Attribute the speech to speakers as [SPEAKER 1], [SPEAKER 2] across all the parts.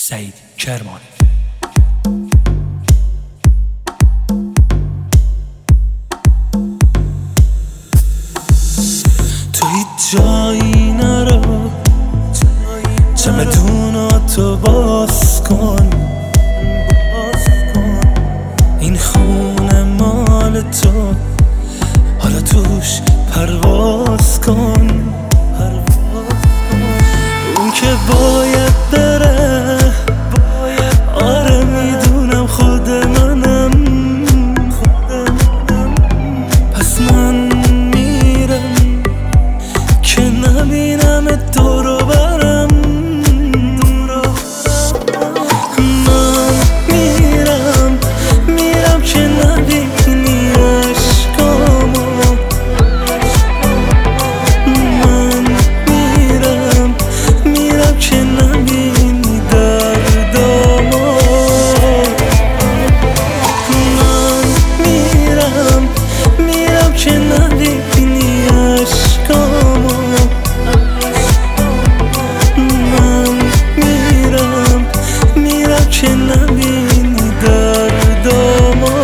[SPEAKER 1] سعید کرمانی.
[SPEAKER 2] تو هیچ جایی نرو، چمدوناتو باز کن. این خونه مال تو، حالا توش پرواز کن. اون که باید بره، آره میدونم خود منم، پس من میرم که نبینم دور و برم. من میرم که نبینی عشقامو. من میرم که نبینی دردامو. من میرم که نبینی عشقامو. من میرم که نبینی دردامو.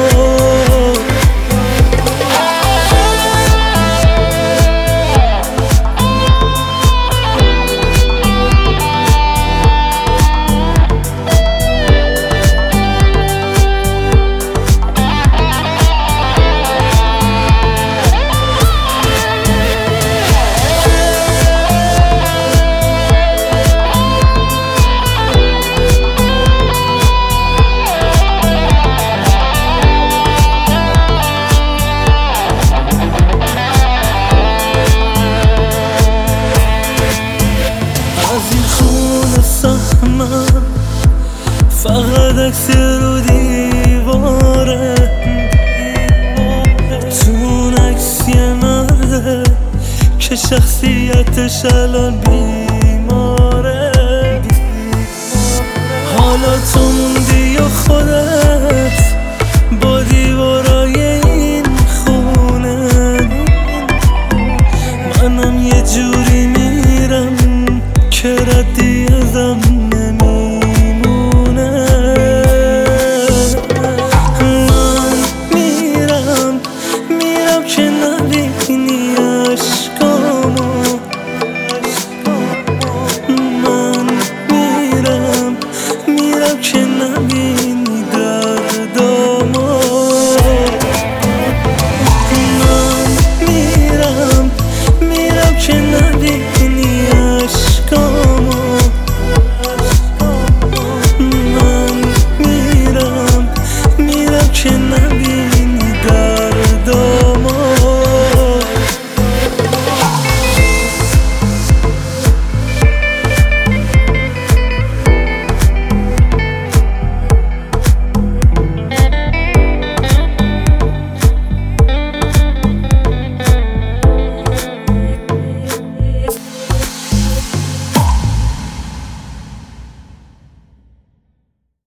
[SPEAKER 2] فقط عکس رو دیواره، تو اون عکس یه مرده که شخصیتش الان